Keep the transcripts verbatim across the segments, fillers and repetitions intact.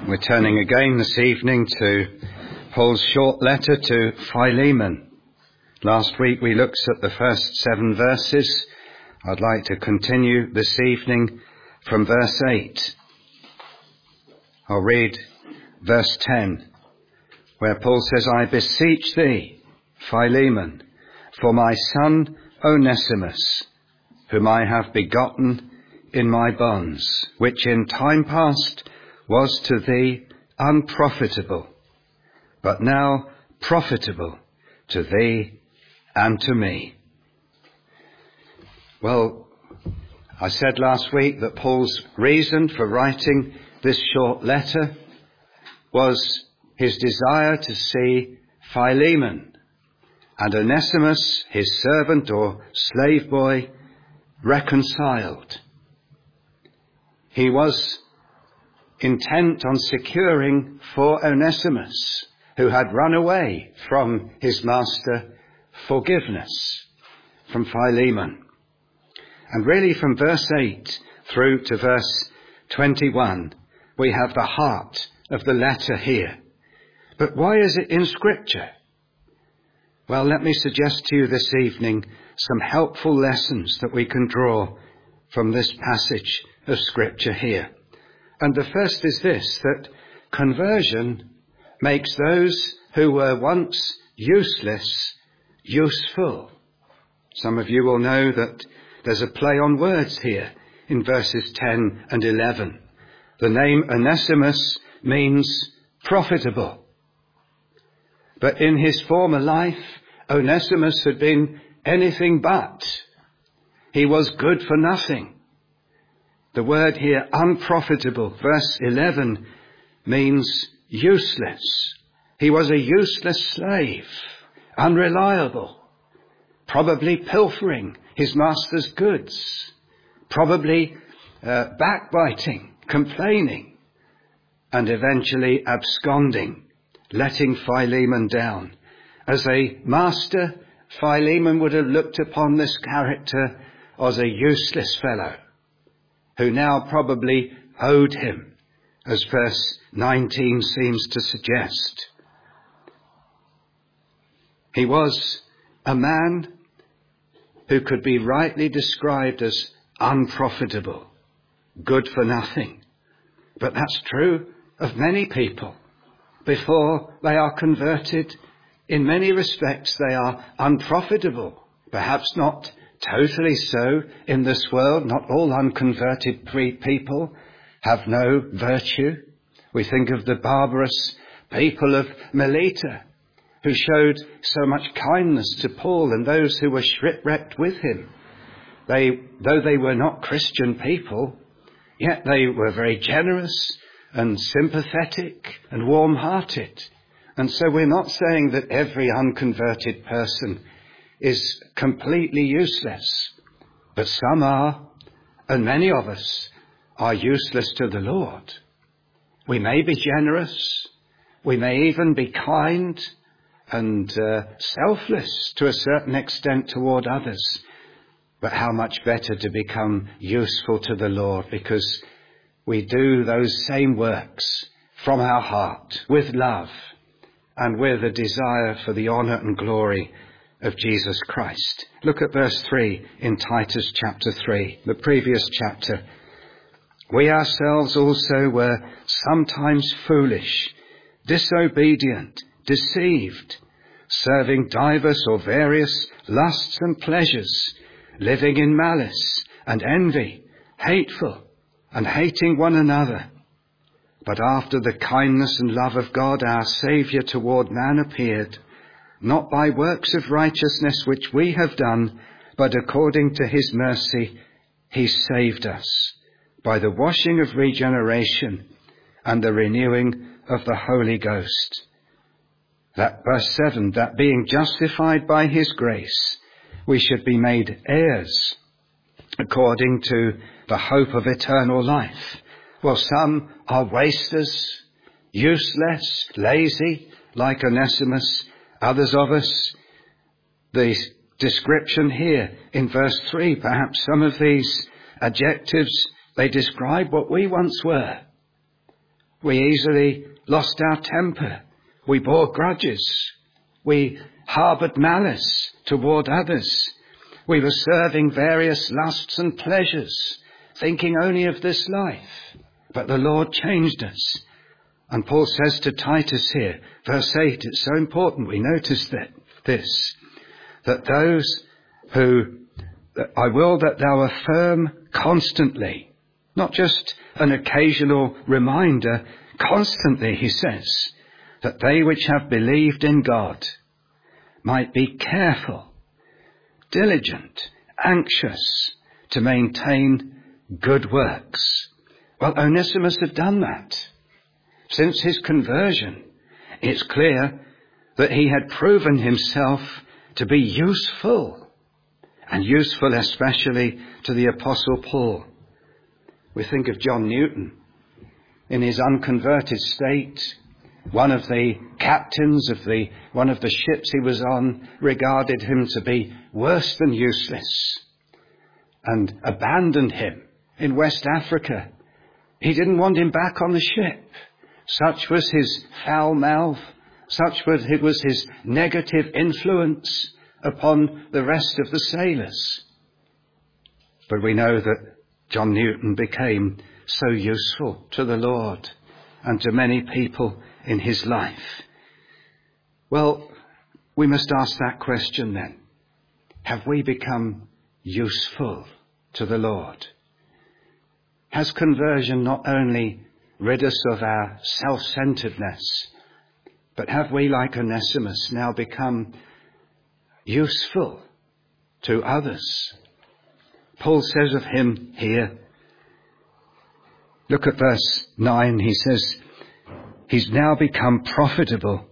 We're turning again this evening to Paul's short letter to Philemon. Last week we looked at the first seven verses. I'd like to continue this evening from verse eight. I'll read verse ten, where Paul says, I beseech thee, Philemon, for my son Onesimus, whom I have begotten in my bonds, which in time past was to thee unprofitable, but now profitable to thee and to me. Well, I said last week that Paul's reason for writing this short letter was his desire to see Philemon and Onesimus, his servant or slave boy, reconciled. He was intent on securing for Onesimus, who had run away from his master, forgiveness from Philemon. And really from verse eight through to verse twenty-one, we have the heart of the letter here. But why is it in Scripture? Well, let me suggest to you this evening some helpful lessons that we can draw from this passage of Scripture here. And the first is this, that conversion makes those who were once useless useful. Some of you will know that there's a play on words here in verses ten and eleven. The name Onesimus means profitable. But in his former life, Onesimus had been anything but. He was good for nothing. The word here, unprofitable, verse eleven, means useless. He was a useless slave, unreliable, probably pilfering his master's goods, probably uh, backbiting, complaining, and eventually absconding, letting Philemon down. As a master, Philemon would have looked upon this character as a useless fellow, who now probably owed him, as verse nineteen seems to suggest. He was a man who could be rightly described as unprofitable, good for nothing. But that's true of many people. Before they are converted, in many respects they are unprofitable, perhaps not totally so in this world. Not all unconverted people have no virtue. We think of the barbarous people of Melita, who showed so much kindness to Paul and those who were shipwrecked with him. They, though they were not Christian people, yet they were very generous and sympathetic and warm-hearted. And so we're not saying that every unconverted person is completely useless, but some are, and many of us are useless to the Lord. We may be generous, we may even be kind and uh, selfless to a certain extent toward others, but how much better to become useful to the Lord, because we do those same works from our heart, with love, and with a desire for the honour and glory of Jesus Christ. Look at verse three in Titus chapter three, the previous chapter. We ourselves also were sometimes foolish, disobedient, deceived, serving divers or various lusts and pleasures, living in malice and envy, hateful, and hating one another. But after the kindness and love of God our Saviour toward man appeared, not by works of righteousness which we have done, but according to his mercy he saved us, by the washing of regeneration and the renewing of the Holy Ghost. That verse seven, that being justified by his grace, we should be made heirs according to the hope of eternal life. Well, some are wasters, useless, lazy, like Onesimus. Others of us, the description here in verse three, perhaps some of these adjectives, they describe what we once were. We easily lost our temper. We bore grudges. We harboured malice toward others. We were serving various lusts and pleasures, thinking only of this life. But the Lord changed us. And Paul says to Titus here, verse eight, it's so important we notice that this, that those who, that I will that thou affirm constantly, not just an occasional reminder, constantly, he says, that they which have believed in God might be careful, diligent, anxious to maintain good works. Well, Onesimus had done that. Since his conversion, it's clear that he had proven himself to be useful, and useful especially to the Apostle Paul. We think of John Newton. In his unconverted state, one of the captains of the one of the ships he was on regarded him to be worse than useless and abandoned him in West Africa. He didn't want him back on the ship. Such was his foul mouth, such was, it was his negative influence upon the rest of the sailors. But we know that John Newton became so useful to the Lord and to many people in his life. Well, we must ask that question then. Have we become useful to the Lord? Has conversion not only rid us of our self-centeredness, but have we, like Onesimus, now become useful to others? Paul says of him here, look at verse nine, he says, he's now become profitable.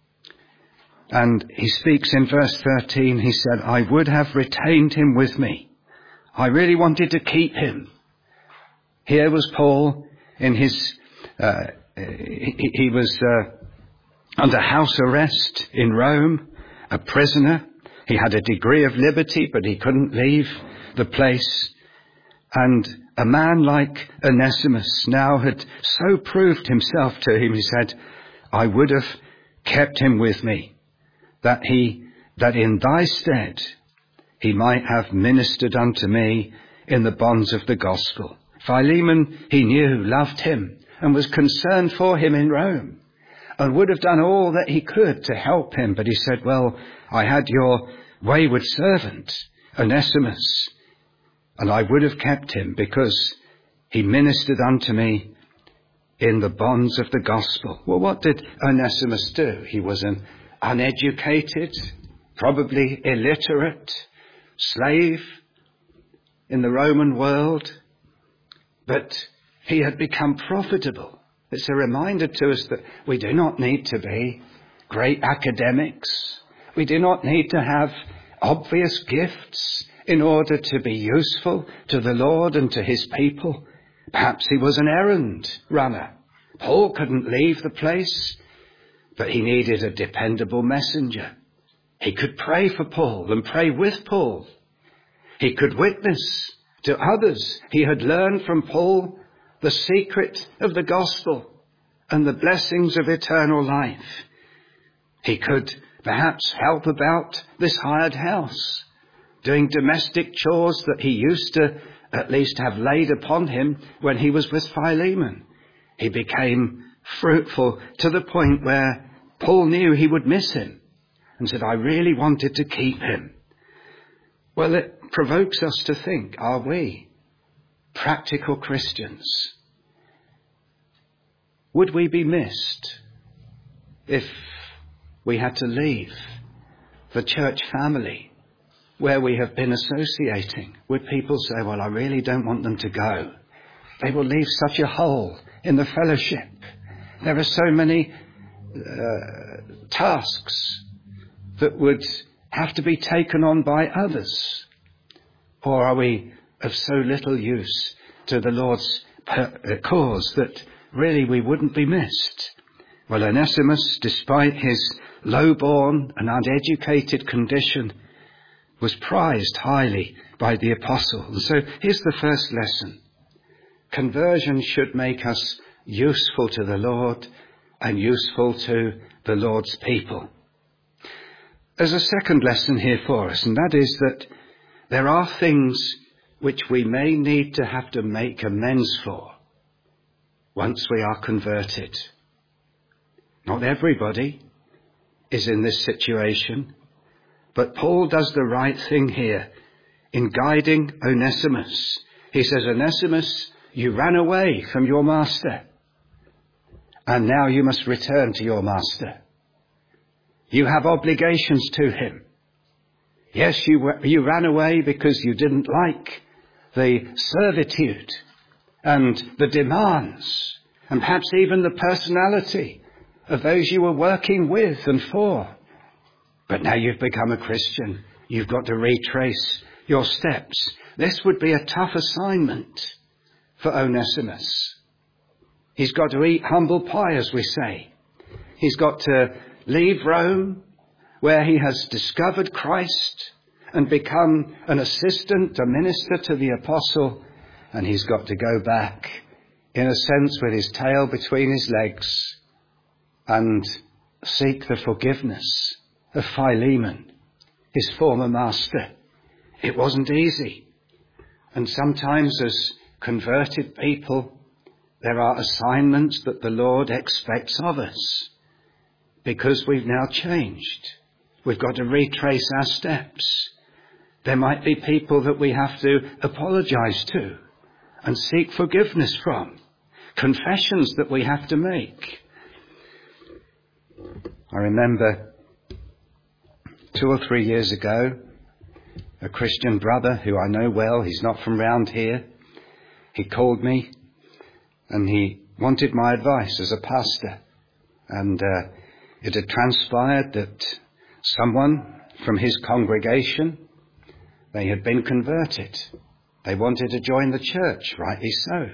And he speaks in verse thirteen, he said, I would have retained him with me. I really wanted to keep him. Here was Paul in his, uh, he, he was uh, under house arrest in Rome, a prisoner. He had a degree of liberty, but he couldn't leave the place. And a man like Onesimus now had so proved himself to him, he said, I would have kept him with me, that he, that in thy stead he might have ministered unto me in the bonds of the gospel. Philemon, he knew, loved him and was concerned for him in Rome and would have done all that he could to help him. But he said, well, I had your wayward servant, Onesimus, and I would have kept him because he ministered unto me in the bonds of the gospel. Well, what did Onesimus do? He was an uneducated, probably illiterate slave in the Roman world, but he had become profitable. It's a reminder to us that we do not need to be great academics. We do not need to have obvious gifts in order to be useful to the Lord and to his people. Perhaps he was an errand runner. Paul couldn't leave the place, but he needed a dependable messenger. He could pray for Paul and pray with Paul. He could witness to others. He had learned from Paul the secret of the gospel and the blessings of eternal life. He could perhaps help about this hired house, doing domestic chores that he used to at least have laid upon him when he was with Philemon. He became fruitful to the point where Paul knew he would miss him and said, I really wanted to keep him. Well, it provokes us to think, are we practical Christians? Would we be missed if we had to leave the church family where we have been associating? Would people say, well, I really don't want them to go. They will leave such a hole in the fellowship. There are so many uh, tasks that would have to be taken on by others. Or are we of so little use to the Lord's per- cause that really we wouldn't be missed? Well, Onesimus, despite his low-born and uneducated condition, was prized highly by the apostle. And so here's the first lesson. Conversion should make us useful to the Lord and useful to the Lord's people. There's a second lesson here for us, and that is that there are things which we may need to have to make amends for once we are converted. Not everybody is in this situation, but Paul does the right thing here in guiding Onesimus. He says, Onesimus, you ran away from your master, and now you must return to your master. You have obligations to him. Yes, you, you ran away because you didn't like the servitude and the demands, and perhaps even the personality of those you were working with and for. But now you've become a Christian. You've got to retrace your steps. This would be a tough assignment for Onesimus. He's got to eat humble pie, as we say. He's got to leave Rome, where he has discovered Christ and become an assistant, a minister to the apostle, and he's got to go back, in a sense, with his tail between his legs and seek the forgiveness of Philemon, his former master. It wasn't easy. And sometimes as converted people, there are assignments that the Lord expects of us because we've now changed. We've got to retrace our steps. There might be people that we have to apologize to and seek forgiveness from, confessions that we have to make. I remember two or three years ago, a Christian brother who I know well, he's not from round here, he called me and he wanted my advice as a pastor. And uh, it had transpired that someone from his congregation, they had been converted. They wanted to join the church, rightly so.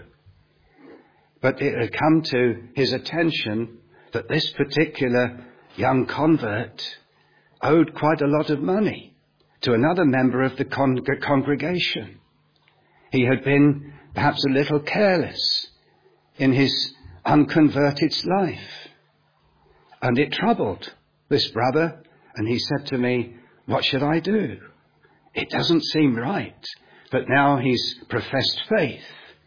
But it had come to his attention that this particular young convert owed quite a lot of money to another member of the con- congregation. He had been perhaps a little careless in his unconverted life. And it troubled this brother, and he said to me, what should I do? It doesn't seem right. But now he's professed faith.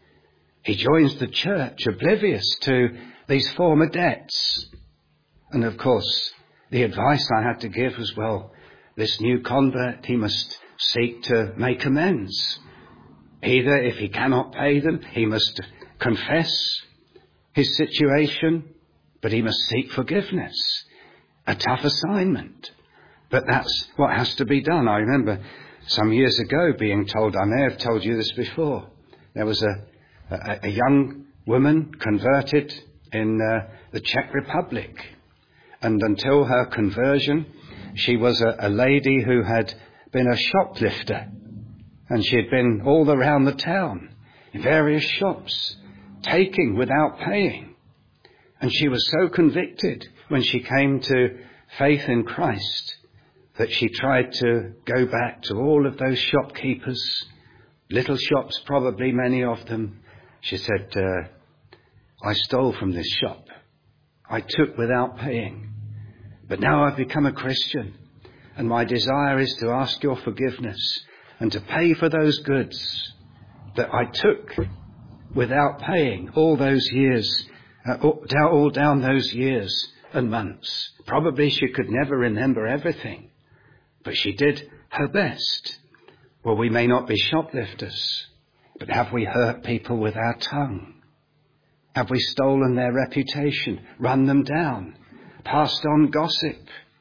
He joins the church oblivious to these former debts. And of course, the advice I had to give was, well, this new convert, he must seek to make amends. Either if he cannot pay them, he must confess his situation, but he must seek forgiveness. A tough assignment. But that's what has to be done. I remember some years ago being told, I may have told you this before, there was a, a, a young woman converted in uh, the Czech Republic. And until her conversion, she was a, a lady who had been a shoplifter. And she had been all around the town, in various shops, taking without paying. And she was so convicted when she came to faith in Christ that she tried to go back to all of those shopkeepers, little shops, probably many of them. She said, uh, I stole from this shop. I took without paying. But now I've become a Christian, and my desire is to ask your forgiveness and to pay for those goods that I took without paying all those years, uh, all down those years and months. Probably she could never remember everything, but she did her best. Well, we may not be shoplifters, but have we hurt people with our tongue? Have we stolen their reputation, run them down, passed on gossip?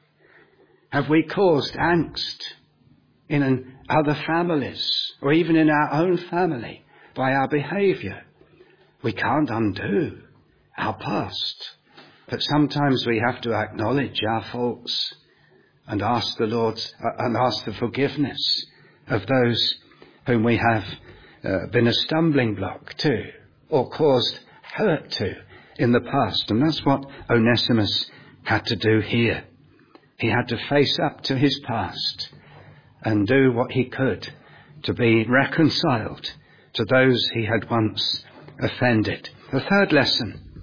Have we caused angst in an, other families, or even in our own family, by our behaviour? We can't undo our past, but sometimes we have to acknowledge our faults and ask the Lord's uh, and ask the forgiveness of those whom we have uh, been a stumbling block to or caused hurt to in the past. And that's what Onesimus had to do here. He had to face up to his past and do what he could to be reconciled to those he had once offended. The third lesson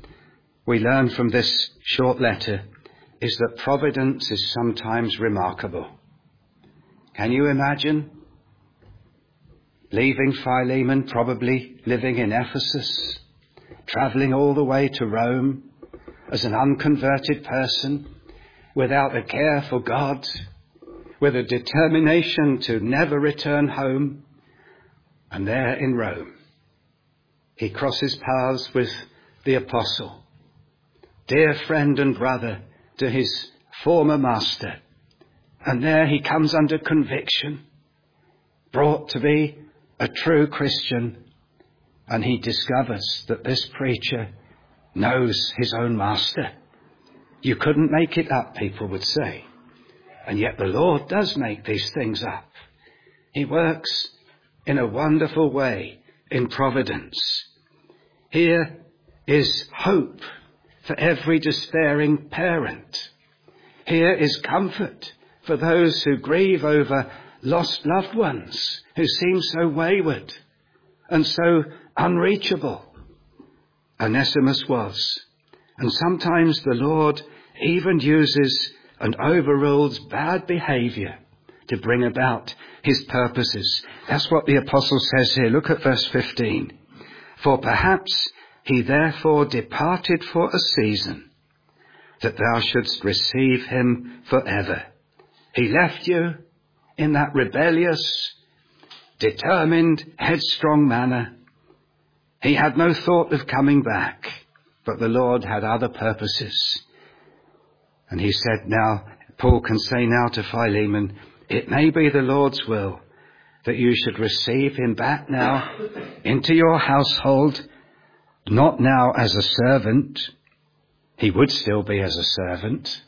we learn from this short letter is that providence is sometimes remarkable. Can you imagine leaving Philemon, probably living in Ephesus, travelling all the way to Rome as an unconverted person, without a care for God, with a determination to never return home, and there in Rome, he crosses paths with the apostle, dear friend and brother to his former master, and there he comes under conviction, brought to be a true Christian, and he discovers that this preacher knows his own master. You couldn't make it up, people would say. And yet the Lord does make these things up. He works in a wonderful way in providence. Here is hope for every despairing parent. Here is comfort for those who grieve over lost loved ones who seem so wayward and so unreachable. Onesimus was. And sometimes the Lord even uses and overrules bad behaviour to bring about his purposes. That's what the apostle says here. Look at verse fifteen. For perhaps he therefore departed for a season, that thou shouldst receive him for ever. He left you in that rebellious, determined, headstrong manner. He had no thought of coming back, but the Lord had other purposes. And he said now, Paul can say now to Philemon, it may be the Lord's will that you should receive him back now into your household, not now as a servant. He would still be as a servant.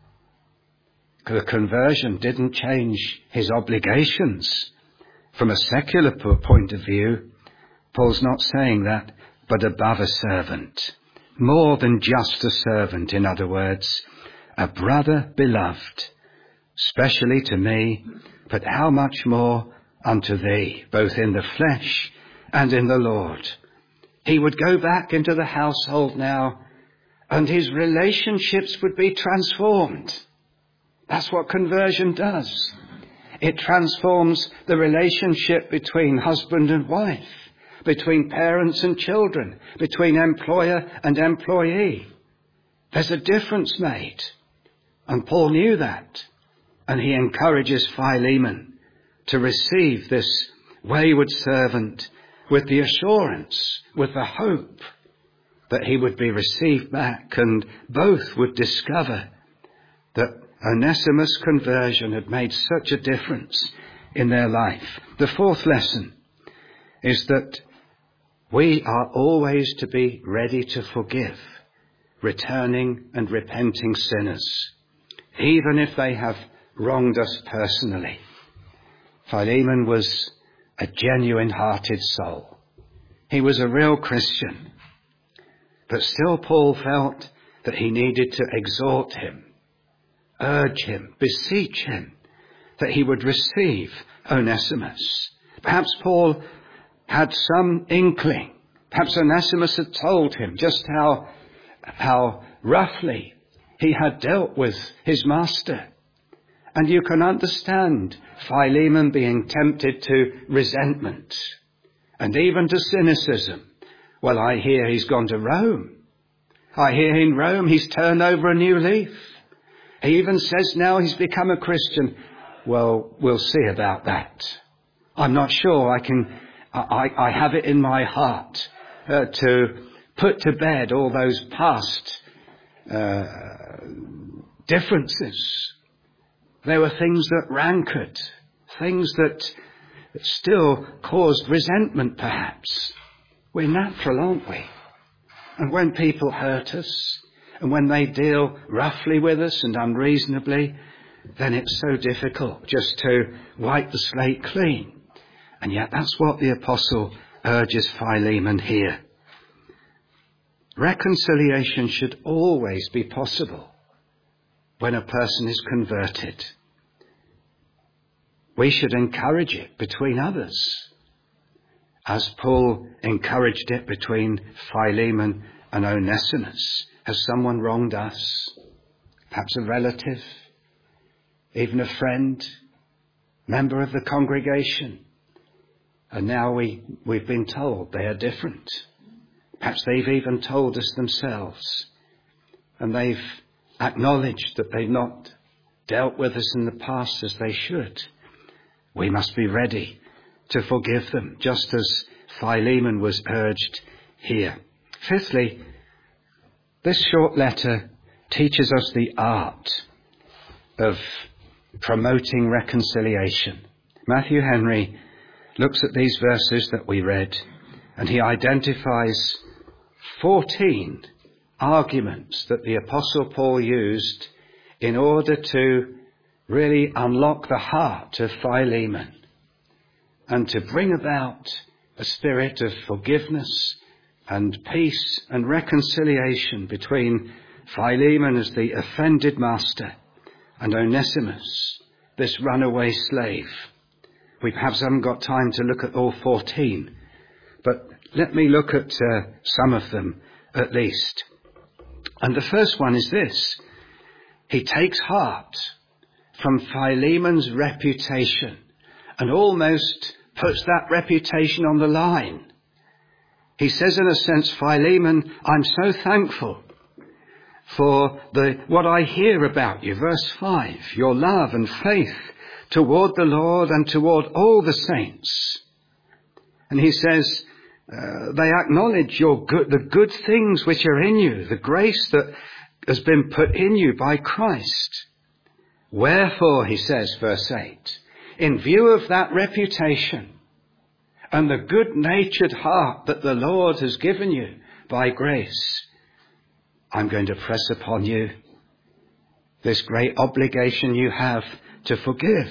The conversion didn't change his obligations. From a secular point of view, Paul's not saying that, but above a servant. More than just a servant, in other words. A brother beloved, specially to me, but how much more unto thee, both in the flesh and in the Lord. He would go back into the household now, and his relationships would be transformed. That's what conversion does. It transforms the relationship between husband and wife, between parents and children, between employer and employee. There's a difference made. And Paul knew that. And he encourages Philemon to receive this wayward servant with the assurance, with the hope that he would be received back, and both would discover that Onesimus' conversion had made such a difference in their life. The fourth lesson is that we are always to be ready to forgive returning and repenting sinners, even if they have wronged us personally. Philemon was a genuine-hearted soul. He was a real Christian. But still Paul felt that he needed to exhort him, urge him, beseech him, that he would receive Onesimus. Perhaps Paul had some inkling. Perhaps Onesimus had told him just how, how roughly he had dealt with his master. And you can understand Philemon being tempted to resentment and even to cynicism. Well, I hear he's gone to Rome. I hear in Rome he's turned over a new leaf. He even says now he's become a Christian. Well, we'll see about that. I'm not sure I can, I, I have it in my heart uh, to put to bed all those past uh, differences. There were things that rancored, things that still caused resentment perhaps. We're natural, aren't we? And when people hurt us, and when they deal roughly with us and unreasonably, then it's so difficult just to wipe the slate clean. And yet that's what the apostle urges Philemon here. Reconciliation should always be possible when a person is converted. We should encourage it between others, as Paul encouraged it between Philemon and Onesimus. Has someone wronged us? Perhaps a relative, even a friend, member of the congregation. And now we, we've been told they are different. Perhaps they've even told us themselves. And they've acknowledged that they've not dealt with us in the past as they should. We must be ready to forgive them, just as Philemon was urged here. Fifthly, this short letter teaches us the art of promoting reconciliation. Matthew Henry looks at these verses that we read, and he identifies fourteen arguments that the Apostle Paul used in order to really unlock the heart of Philemon and to bring about a spirit of forgiveness and peace and reconciliation between Philemon as the offended master and Onesimus, this runaway slave. We perhaps haven't got time to look at all fourteen, but let me look at uh, some of them at least. And the first one is this. He takes heart from Philemon's reputation and almost puts that reputation on the line. He says, in a sense, Philemon, I'm so thankful for the what I hear about you. Verse five, your love and faith toward the Lord and toward all the saints. And he says, uh, they acknowledge your good, the good things which are in you, the grace that has been put in you by Christ. Wherefore, he says, verse eight, in view of that reputation and the good-natured heart that the Lord has given you by grace, I'm going to press upon you this great obligation you have to forgive.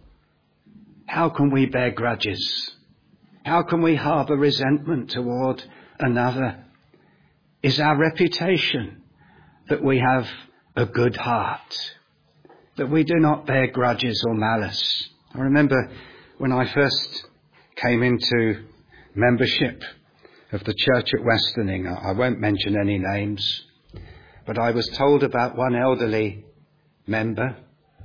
How can we bear grudges? How can we harbour resentment toward another? Is our reputation that we have a good heart, that we do not bear grudges or malice? I remember when I first came into membership of the church at Westerning, I won't mention any names, but I was told about one elderly member.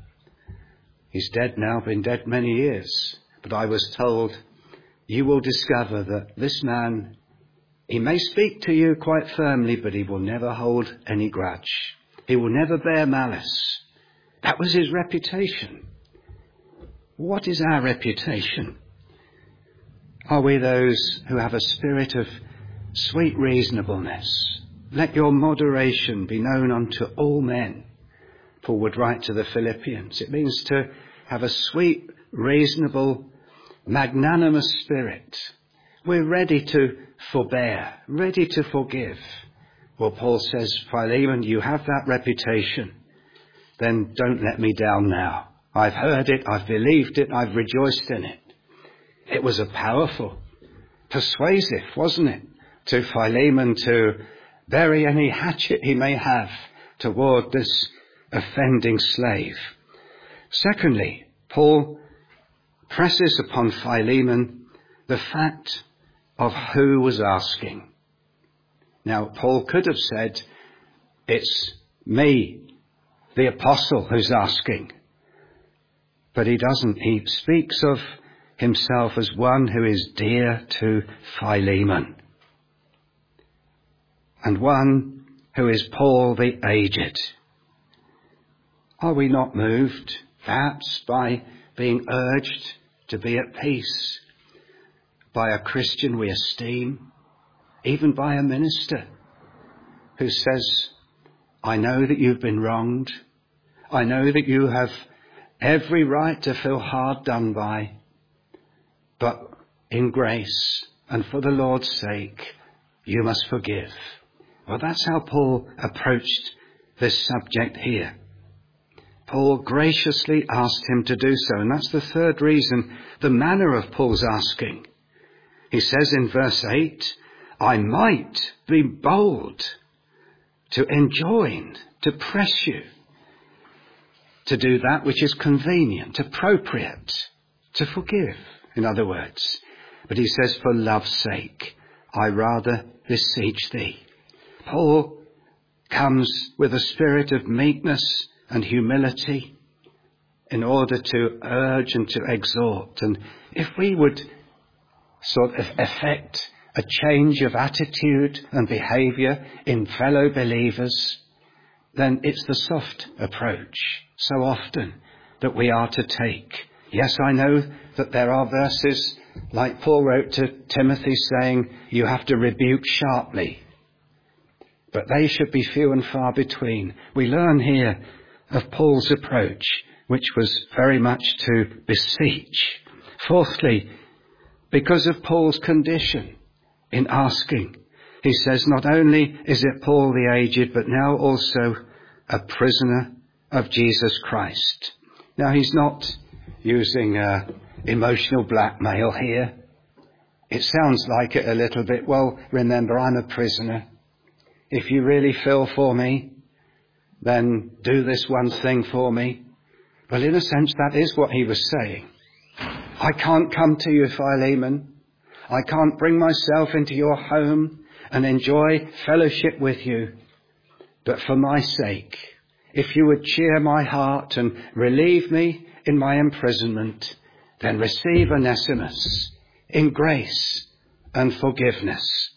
He's dead now, been dead many years, but I was told, you will discover that this man, he may speak to you quite firmly, but he will never hold any grudge. He will never bear malice. That was his reputation. What is our reputation? Are we those who have a spirit of sweet reasonableness? Let your moderation be known unto all men. Paul would write to the Philippians. It means to have a sweet, reasonable, magnanimous spirit. We're ready to forbear, ready to forgive. Well, Paul says, Philemon, you have that reputation. Then don't let me down now. I've heard it, I've believed it, I've rejoiced in it. It was a powerful, persuasive, wasn't it, to Philemon to bury any hatchet he may have toward this offending slave. Secondly, Paul presses upon Philemon the fact of who was asking. Now, Paul could have said, it's me, the apostle, who's asking. But he doesn't. He speaks of himself as one who is dear to Philemon, and one who is Paul the aged. Are we not moved, perhaps, by being urged to be at peace by a Christian we esteem, even by a minister who says, I know that you've been wronged. I know that you have every right to feel hard done by, but in grace and for the Lord's sake, you must forgive. Well, that's how Paul approached this subject here. Paul graciously asked him to do so, and that's the third reason, the manner of Paul's asking. He says in verse eight, I might be bold to enjoin, to press you, to do that which is convenient, appropriate, to forgive, in other words. But he says, for love's sake, I rather beseech thee. Paul comes with a spirit of meekness and humility in order to urge and to exhort. And if we would sort of effect a change of attitude and behaviour in fellow believers, then it's the soft approach so often that we are to take. Yes, I know that there are verses like Paul wrote to Timothy saying you have to rebuke sharply, but they should be few and far between. We learn here of Paul's approach, which was very much to beseech. Fourthly, because of Paul's condition in asking, he says not only is it Paul the aged, but now also a prisoner of Jesus Christ. Now he's not using uh, emotional blackmail here. It sounds like it a little bit. Well, remember, I'm a prisoner. If you really feel for me, then do this one thing for me. Well, in a sense, that is what he was saying. I can't come to you, Philemon. I can't bring myself into your home and enjoy fellowship with you. But for my sake, if you would cheer my heart and relieve me in my imprisonment, then receive Onesimus in grace and forgiveness.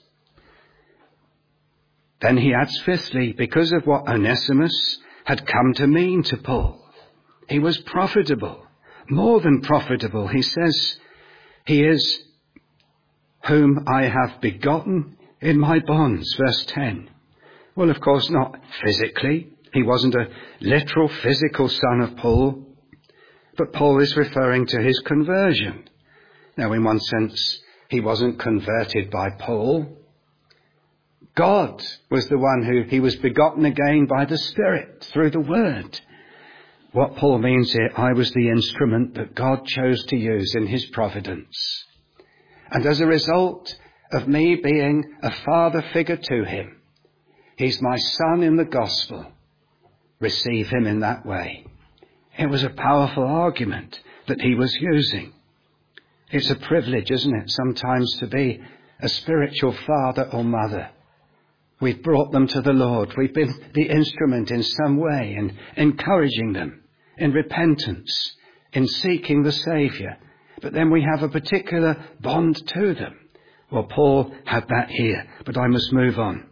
Then he adds fifthly, because of what Onesimus had come to mean to Paul. He was profitable, more than profitable. He says, he is whom I have begotten in my bonds, verse ten. Well, of course, not physically. He wasn't a literal physical son of Paul, but Paul is referring to his conversion. Now, in one sense, he wasn't converted by Paul. God was the one who he was begotten again by the Spirit through the Word. What Paul means here, I was the instrument that God chose to use in his providence. And as a result of me being a father figure to him, he's my son in the gospel. Receive him in that way. It was a powerful argument that he was using. It's a privilege, isn't it, sometimes to be a spiritual father or mother. We've brought them to the Lord. We've been the instrument in some way in encouraging them in repentance, in seeking the Saviour. But then we have a particular bond to them. Well, Paul had that here, but I must move on.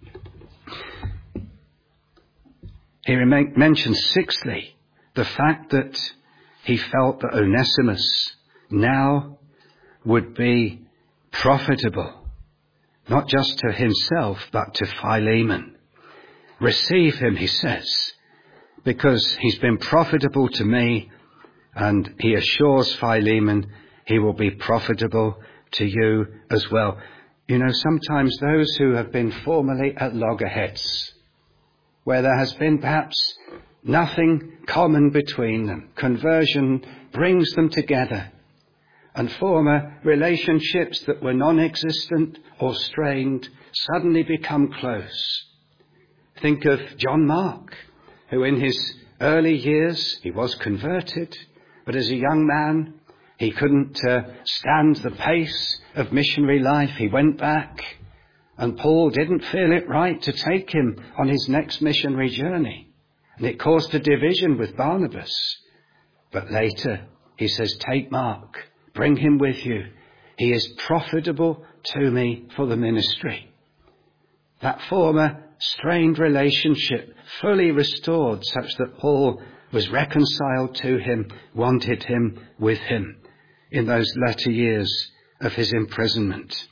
He mentions sixthly the fact that he felt that Onesimus now would be profitable, not just to himself, but to Philemon. Receive him, he says, because he's been profitable to me, and he assures Philemon he will be profitable to you as well. You know, sometimes those who have been formerly at loggerheads, where there has been perhaps nothing common between them, conversion brings them together, and former relationships that were non-existent or strained suddenly become close. Think of John Mark, who in his early years, he was converted, but as a young man, he couldn't uh, stand the pace of missionary life. He went back, and Paul didn't feel it right to take him on his next missionary journey. And it caused a division with Barnabas. But later, he says, take Mark, bring him with you. He is profitable to me for the ministry. That former strained relationship fully restored, such that Paul was reconciled to him, wanted him with him in those latter years of his imprisonment.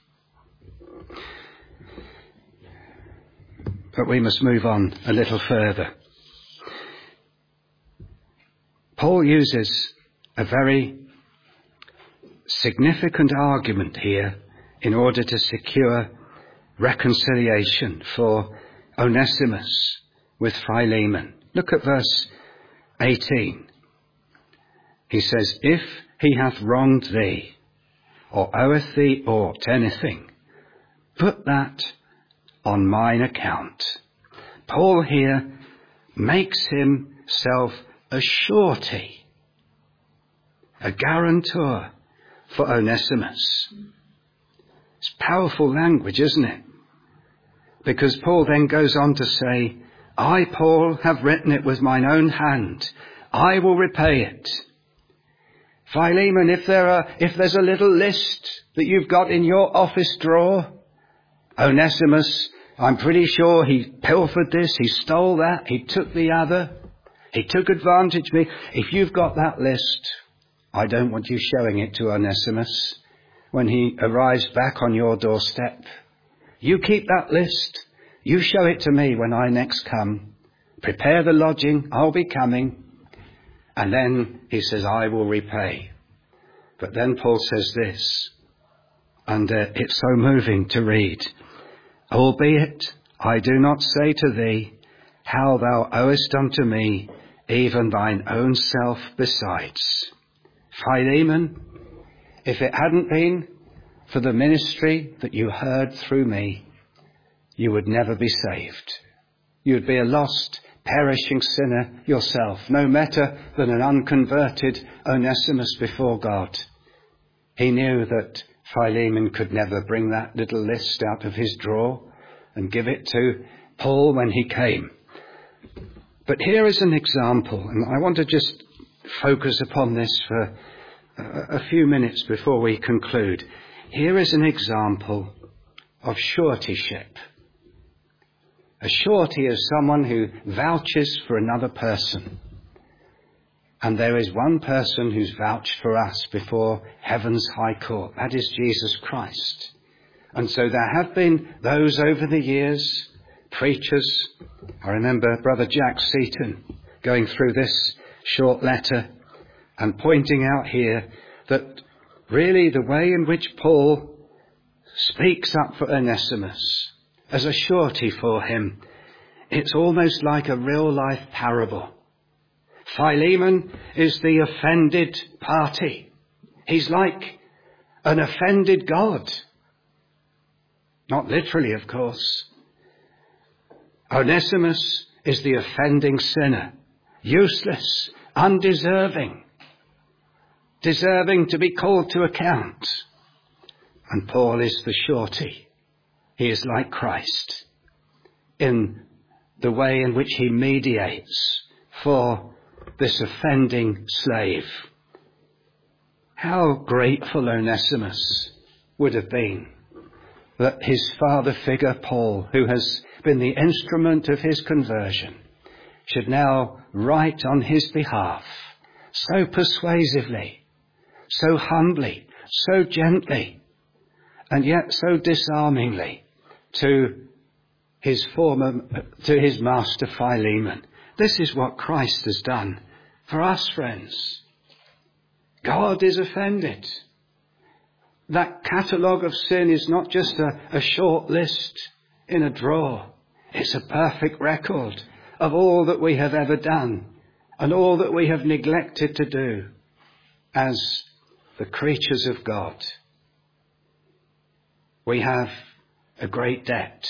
But we must move on a little further. Paul uses a very significant argument here in order to secure reconciliation for Onesimus with Philemon. Look at verse eighteen. He says, if he hath wronged thee, or oweth thee aught, anything, put that on mine account. Paul here makes himself a surety, a guarantor for Onesimus. It's powerful language, isn't it? Because Paul then goes on to say, I, Paul, have written it with mine own hand. I will repay it. Philemon, if there are, if there's a little list that you've got in your office drawer, Onesimus, I'm pretty sure he pilfered this, he stole that, he took the other, he took advantage of me. If you've got that list, I don't want you showing it to Onesimus when he arrives back on your doorstep. You keep that list. You show it to me when I next come. Prepare the lodging. I'll be coming. And then he says, I will repay. But then Paul says this, and uh, it's so moving to read. Albeit I do not say to thee how thou owest unto me even thine own self besides. Philemon, if it hadn't been for the ministry that you heard through me, you would never be saved. You would be a lost, perishing sinner yourself, no better than an unconverted Onesimus before God. He knew that Philemon could never bring that little list out of his drawer and give it to Paul when he came. But here is an example, and I want to just focus upon this for a few minutes before we conclude. Here is an example of suretyship. A surety is someone who vouches for another person. And there is one person who's vouched for us before heaven's high court. That is Jesus Christ. And so there have been those over the years, preachers. I remember Brother Jack Seaton going through this short letter and pointing out here that really the way in which Paul speaks up for Onesimus as a surety for him, it's almost like a real-life parable. Philemon is the offended party. He's like an offended God. Not literally, of course. Onesimus is the offending sinner, useless, undeserving, deserving to be called to account. And Paul is the surety. He is like Christ in the way in which he mediates for this offending slave. How grateful Onesimus would have been that his father figure, Paul, who has been the instrument of his conversion, should now write on his behalf so persuasively, so humbly, so gently, and yet so disarmingly to his former, to his master Philemon. This is what Christ has done for us, friends. God is offended. That catalogue of sin is not just a, a short list in a drawer. It's a perfect record of all that we have ever done and all that we have neglected to do as the creatures of God. We have a great debt.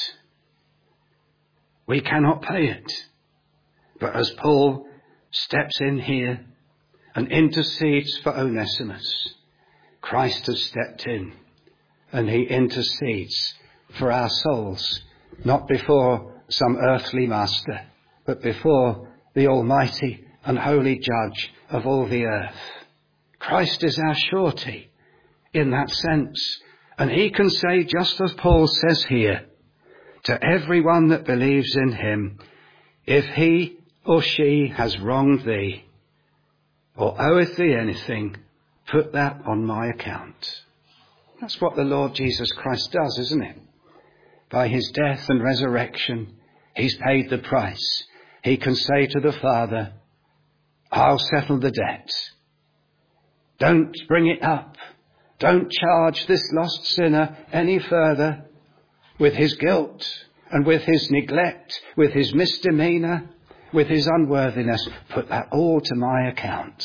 We cannot pay it. But as Paul steps in here and intercedes for Onesimus, Christ has stepped in and he intercedes for our souls, not before some earthly master, but before the Almighty and Holy Judge of all the earth. Christ is our surety in that sense. And he can say, just as Paul says here, to everyone that believes in him, if he or she has wronged thee or oweth thee anything, put that on my account. That's what the Lord Jesus Christ does, isn't it? By his death and resurrection, he's paid the price. He can say to the Father, I'll settle the debt. Don't bring it up. Don't charge this lost sinner any further with his guilt and with his neglect, with his misdemeanor, with his unworthiness. Put that all to my account.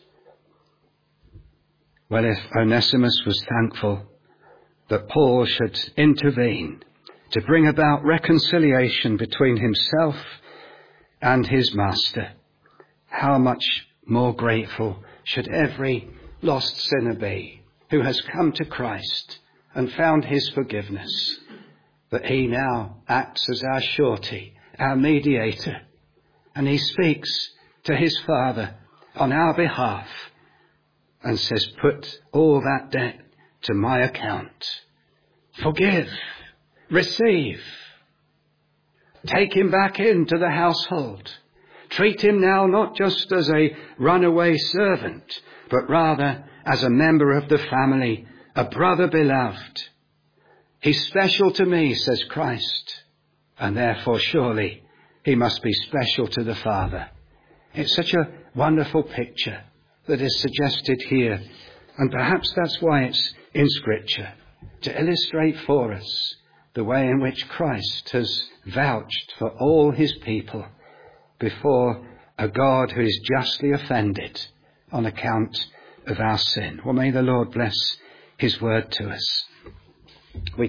Well, if Onesimus was thankful that Paul should intervene to bring about reconciliation between himself and his master, how much more grateful should every lost sinner be who has come to Christ and found his forgiveness. But he now acts as our surety, our mediator, and he speaks to his Father on our behalf and says, put all that debt to my account. Forgive, receive, take him back into the household. Treat him now not just as a runaway servant, but rather as a member of the family, a brother beloved. He's special to me, says Christ, and therefore surely he must be special to the Father. It's such a wonderful picture that is suggested here, and perhaps that's why it's in Scripture, to illustrate for us the way in which Christ has vouched for all his people before a God who is justly offended on account of our sin. Well, may the Lord bless his word to us. We